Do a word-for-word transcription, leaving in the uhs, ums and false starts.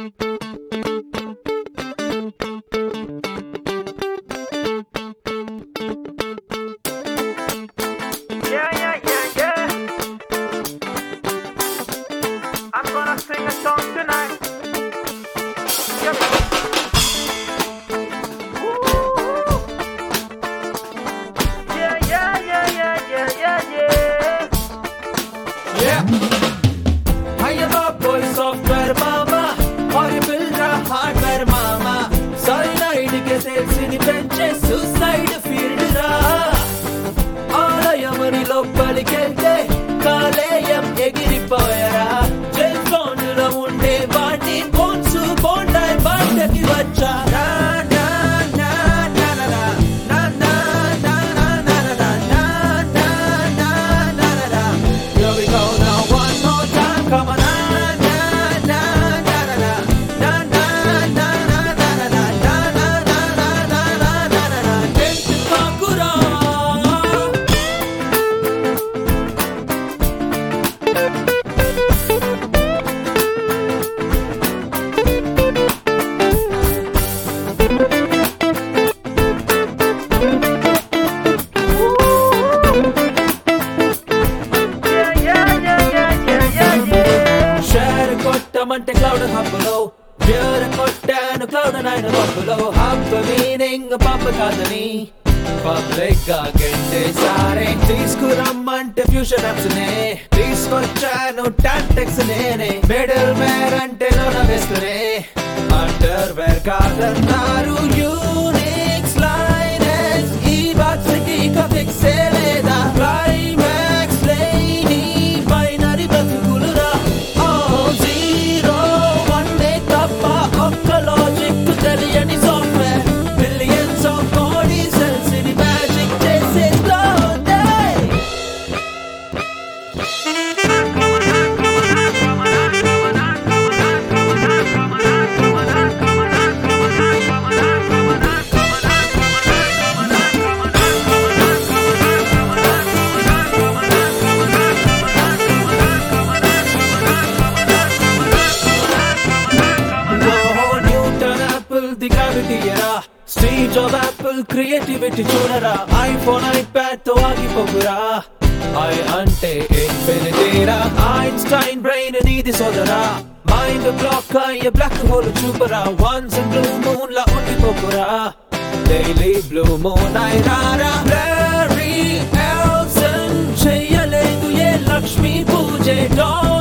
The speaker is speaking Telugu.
Yeah, yeah, yeah, yeah. I'm gonna sing a song tonight. Yep. Woo. Yeah, yeah, yeah, yeah, yeah, yeah, yeah. Yeah. Hiya boy, software mama, horrible ra hardware mama. Cyanide ke తెలిసిని పెంచే suicide field ra. ఆలయమని లోపలికెళ్తే కాలేయం ఎగిరిపోయారా. జైల్ ఫోన్లో ఉండే వాడిని బోన్స్ బోండాయ్ బయటకి వచ్చా. నా నా నా నా నా నా నా నా నా నా నా నా నా నా నా నా నా. Here we go now one more time, come on. Na na na na na na na na na na na na na na na na na na na. Tenth Kakura. Yeah, yeah, yeah, yeah, yeah, yeah, yeah. Share కొట్టమంటే క్లౌడ్ హబ్బులో వేర కొట్టాను క్లౌడ్ నైన్ హబ్బులో. హబ్ మీనింగ్ పంప్ కాదని పబ్లిక్ గా గెంటేసారే. తీసుకురమ్మంటే ఫ్యూషన్ యాప్స్ నే తీసుకొచ్చాను టాంటెక్స్ నేనే. మిడిల్ వేర్ అంటే లోన వేసుకునే అండర్ వేర్ కాదన్నారు. యూనిక్స్ లైనెస్ ఈ బాక్స్ కి ఇక ఫిక్స్ లేదా. క్లైమాక్స్ లేని బైనరీ బతుకులురా. ఓ జీరో వన్ డే తప్ప ఒక్క లాజిక్ తెలియని software. Billions of body cells ని మ్యాజిక్ చేసేస్తోంది. న్యూటన్ యాపిల్ ది గ్రావిటీ ఎరా. స్టీవ్ జాబ్ యాపిల్ క్రియేటివిటీ చూడరా. ఐఫోన్ ఐప్యాడ్ తో ఆగిపోకురా. ఐ అంటే ఇన్ఫినిటీరా. ఐన్స్టైన్ బ్రెయిన్ నీది సోదరా. మైండ్ బ్లాక్ అయ్యే బ్లాక్ హోల్ చూపరా. వన్స్ బ్లూ మూన్ లా ఉండిపోకురా. Daily blue moon అయిరారా. Larry Ellison చెయ్యలేదు ఏ లక్ష్మీ పూజే. డా